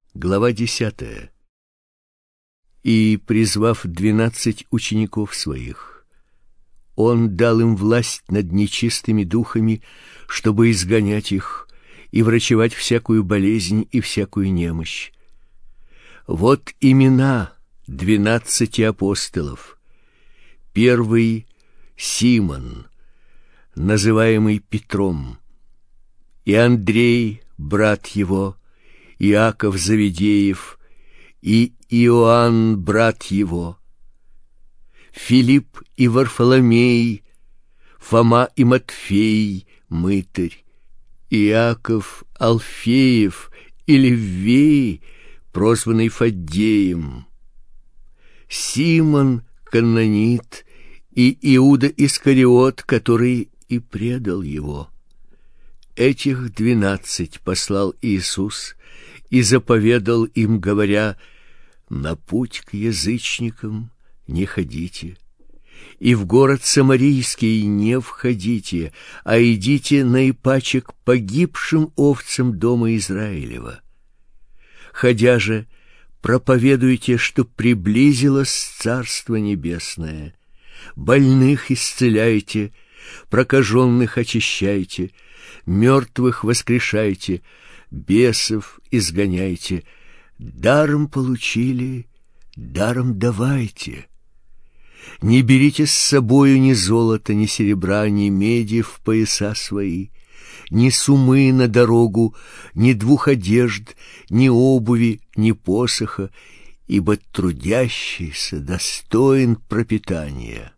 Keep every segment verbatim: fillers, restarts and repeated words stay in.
Глава десятая. И, призвав двенадцать учеников своих, он дал им власть над нечистыми духами, чтобы изгонять их и врачевать всякую болезнь и всякую немощь. Вот имена двенадцати апостолов. Первый — Симон, называемый Петром, и Андрей, брат его, Иаков Завидеев, и Иоанн, брат его, Филипп и Варфоломей, Фома и Матфей, мытарь, Иаков Алфеев и Леввей, прозванный Фаддеем, Симон Кананит и Иуда Искариот, который и предал его. Этих двенадцать послал Иисус и заповедал им, говоря: «На путь к язычникам не ходите, и в город Самарийский не входите, а идите наипаче к погибшим овцам дома Израилева. Ходя же, проповедуйте, что приблизилось Царство Небесное, больных исцеляйте, прокаженных очищайте, мертвых воскрешайте, бесов изгоняйте, даром получили, даром давайте. Не берите с собою ни золота, ни серебра, ни меди в пояса свои, ни сумы на дорогу, ни двух одежд, ни обуви, ни посоха, ибо трудящийся достоин пропитания.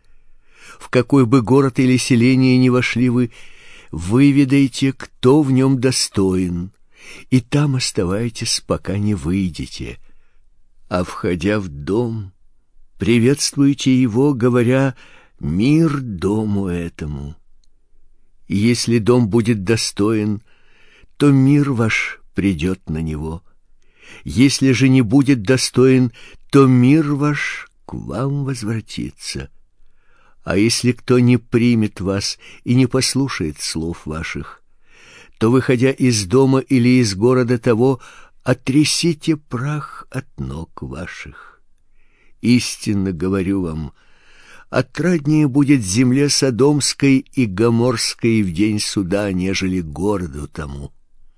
В какой бы город или селение ни вошли вы, выведайте, кто в нем достоин, и там оставайтесь, пока не выйдете. А входя в дом, приветствуйте его, говоря: «Мир дому этому». И если дом будет достоин, то мир ваш придет на него. Если же не будет достоин, то мир ваш к вам возвратится. А если кто не примет вас и не послушает слов ваших, то, выходя из дома или из города того, отрясите прах от ног ваших. Истинно говорю вам, отраднее будет земле Содомской и Гоморской в день суда, нежели городу тому.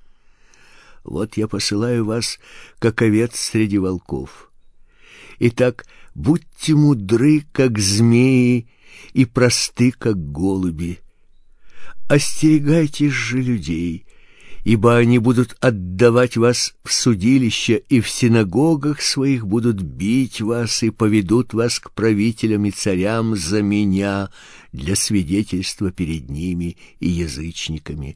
Вот я посылаю вас, как овец среди волков. Итак, будьте мудры, как змеи, и просты, как голуби. Остерегайтесь же людей, ибо они будут отдавать вас в судилище, и в синагогах своих будут бить вас и поведут вас к правителям и царям за меня для свидетельства перед ними и язычниками.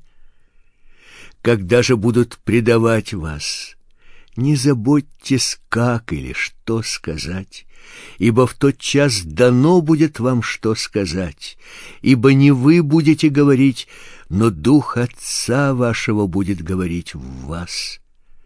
Когда же будут предавать вас, не заботьтесь, как или что сказать, ибо в тот час дано будет вам что сказать, ибо не вы будете говорить, но Дух Отца вашего будет говорить в вас.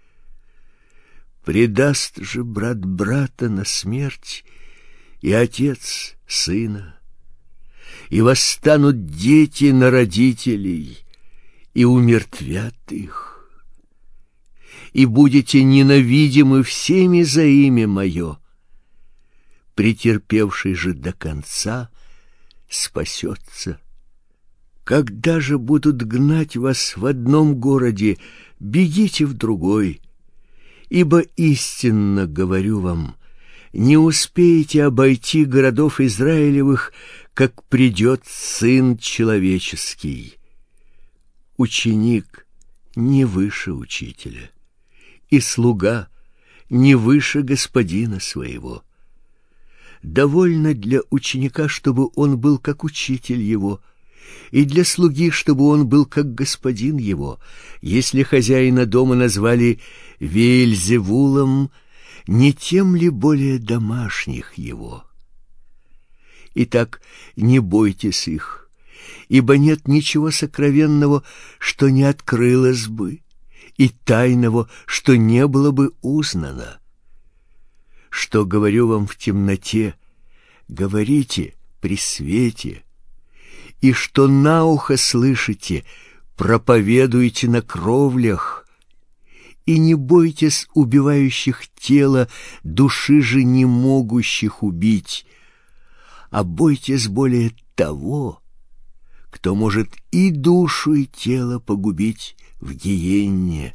Предаст же брат брата на смерть, и отец сына, и восстанут дети на родителей, и умертвят их. И будете ненавидимы всеми за имя Мое. Претерпевший же до конца спасется. Когда же будут гнать вас в одном городе, бегите в другой, ибо истинно говорю вам, не успеете обойти городов Израилевых, как придет Сын Человеческий. Ученик не выше учителя, и слуга не выше господина своего. Довольно для ученика, чтобы он был как учитель его, и для слуги, чтобы он был как господин его. Если хозяина дома назвали Веельзевулом, не тем ли более домашних его? Итак, не бойтесь их, ибо нет ничего сокровенного, что не открылось бы, и тайного, что не было бы узнано. Что говорю вам в темноте, говорите при свете, и что на ухо слышите, проповедуйте на кровлях, и не бойтесь убивающих тело, души же не могущих убить, а бойтесь более того, кто может и душу, и тело погубить в гиенне.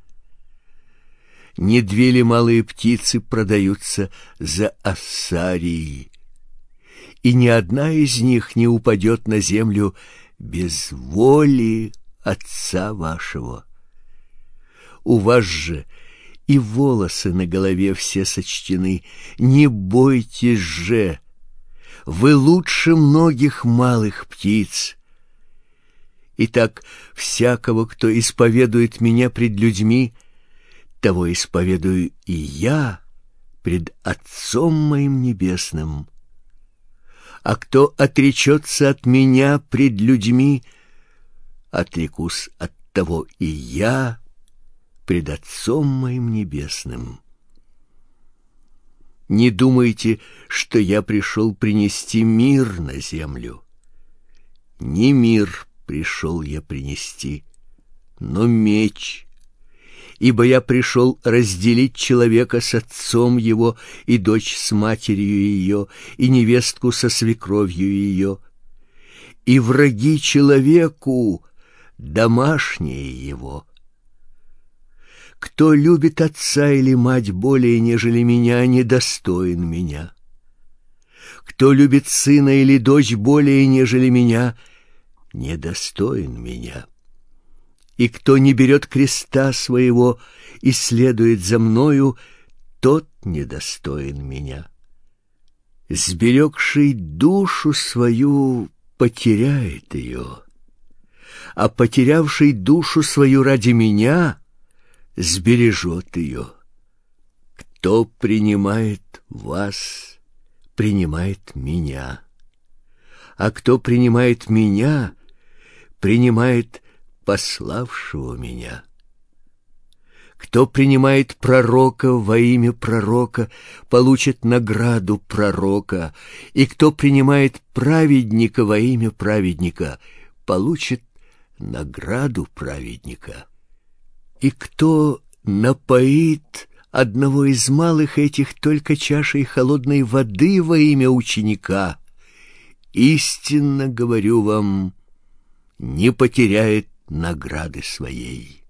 Не две ли малые птицы продаются за ассарии, и ни одна из них не упадет на землю без воли Отца вашего. У вас же и волосы на голове все сочтены. Не бойтесь же, вы лучше многих малых птиц. Итак, всякого, кто исповедует меня пред людьми, того исповедую и я пред Отцом моим небесным. А кто отречется от меня пред людьми, отрекусь от того и я пред Отцом моим небесным. Не думайте, что я пришел принести мир на землю. Не мир пришел я принести, но меч. Ибо я пришел разделить человека с отцом его, и дочь с матерью ее, и невестку со свекровью ее. И враги человеку домашние его. Кто любит отца или мать более, нежели меня, недостоин меня. Кто любит сына или дочь более, нежели меня, недостоин меня. И кто не берет креста своего и следует за мною, тот недостоин меня. Сберегший душу свою потеряет ее, а потерявший душу свою ради меня сбережет ее. Кто принимает вас, принимает меня, а кто принимает меня, принимает пославшего меня. Кто принимает пророка во имя пророка, получит награду пророка, и кто принимает праведника во имя праведника, получит награду праведника. И кто напоит одного из малых этих только чашей холодной воды во имя ученика, истинно говорю вам, не потеряет награды своей.